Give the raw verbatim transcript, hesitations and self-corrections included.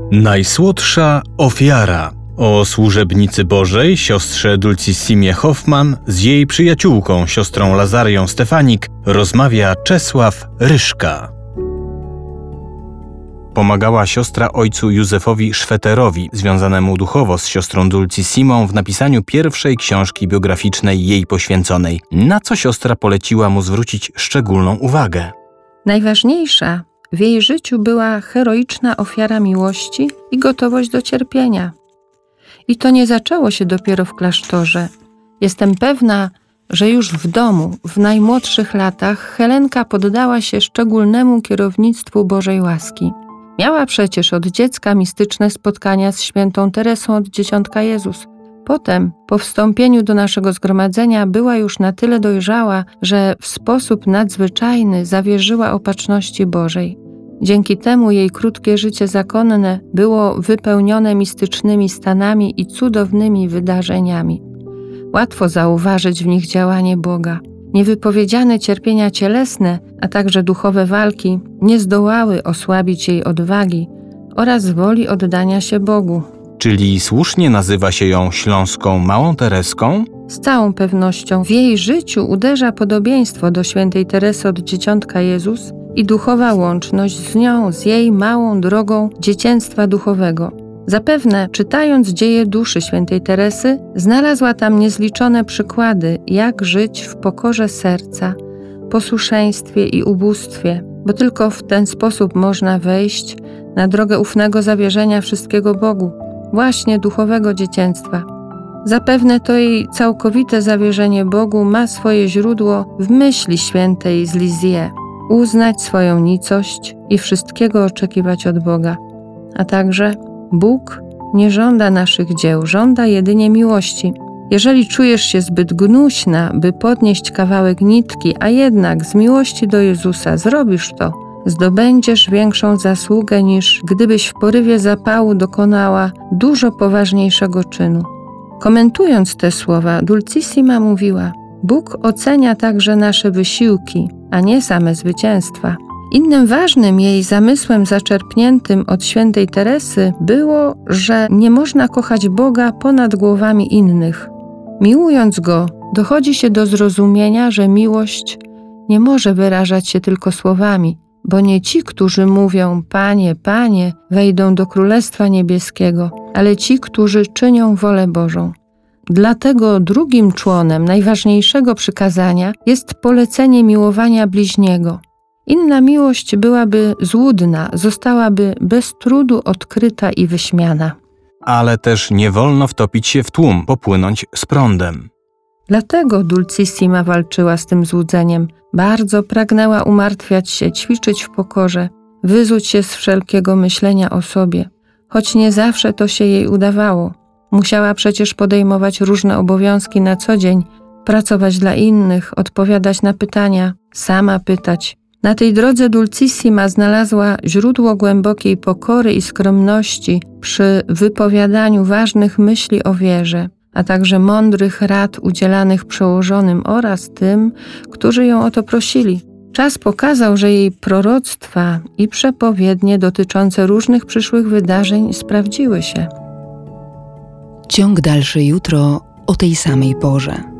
Najsłodsza ofiara. O służebnicy Bożej, siostrze Dulcissimie Hoffman, z jej przyjaciółką, siostrą Lazarią Stefanik, rozmawia Czesław Ryszka. Pomagała siostra ojcu Józefowi Szweterowi, związanemu duchowo z siostrą Dulcissimą, w napisaniu pierwszej książki biograficznej jej poświęconej, na co siostra poleciła mu zwrócić szczególną uwagę. Najważniejsza w jej życiu była heroiczna ofiara miłości i gotowość do cierpienia. I to nie zaczęło się dopiero w klasztorze. Jestem pewna, że już w domu, w najmłodszych latach, Helenka poddała się szczególnemu kierownictwu Bożej łaski. Miała przecież od dziecka mistyczne spotkania z świętą Teresą od Dzieciątka Jezus. Potem, po wstąpieniu do naszego zgromadzenia, była już na tyle dojrzała, że w sposób nadzwyczajny zawierzyła opatrzności Bożej. Dzięki temu jej krótkie życie zakonne było wypełnione mistycznymi stanami i cudownymi wydarzeniami. Łatwo zauważyć w nich działanie Boga. Niewypowiedziane cierpienia cielesne, a także duchowe walki nie zdołały osłabić jej odwagi oraz woli oddania się Bogu. Czyli słusznie nazywa się ją śląską Małą Tereską? Z całą pewnością w jej życiu uderza podobieństwo do świętej Teresy od Dzieciątka Jezus i duchowa łączność z nią, z jej małą drogą dziecięctwa duchowego. Zapewne, czytając dzieje duszy świętej Teresy, znalazła tam niezliczone przykłady, jak żyć w pokorze serca, posłuszeństwie i ubóstwie, bo tylko w ten sposób można wejść na drogę ufnego zawierzenia wszystkiego Bogu, właśnie duchowego dziecięctwa. Zapewne to jej całkowite zawierzenie Bogu ma swoje źródło w myśli świętej z Lisieux. Uznać swoją nicość i wszystkiego oczekiwać od Boga. A także Bóg nie żąda naszych dzieł, żąda jedynie miłości. Jeżeli czujesz się zbyt gnuśna, by podnieść kawałek nitki, a jednak z miłości do Jezusa zrobisz to, zdobędziesz większą zasługę niż gdybyś w porywie zapału dokonała dużo poważniejszego czynu. Komentując te słowa, Dulcissima mówiła: Bóg ocenia także nasze wysiłki, a nie same zwycięstwa. Innym ważnym jej zamysłem zaczerpniętym od świętej Teresy było, że nie można kochać Boga ponad głowami innych. Miłując Go, dochodzi się do zrozumienia, że miłość nie może wyrażać się tylko słowami, bo nie ci, którzy mówią Panie, Panie, wejdą do Królestwa Niebieskiego, ale ci, którzy czynią wolę Bożą. Dlatego drugim członem najważniejszego przykazania jest polecenie miłowania bliźniego. Inna miłość byłaby złudna, zostałaby bez trudu odkryta i wyśmiana. Ale też nie wolno wtopić się w tłum, popłynąć z prądem. Dlatego Dulcissima walczyła z tym złudzeniem. Bardzo pragnęła umartwiać się, ćwiczyć w pokorze, wyzuć się z wszelkiego myślenia o sobie. Choć nie zawsze to się jej udawało. Musiała przecież podejmować różne obowiązki na co dzień, pracować dla innych, odpowiadać na pytania, sama pytać. Na tej drodze Dulcissima znalazła źródło głębokiej pokory i skromności przy wypowiadaniu ważnych myśli o wierze, a także mądrych rad udzielanych przełożonym oraz tym, którzy ją o to prosili. Czas pokazał, że jej proroctwa i przepowiednie dotyczące różnych przyszłych wydarzeń sprawdziły się. Ciąg dalszy jutro o tej samej porze.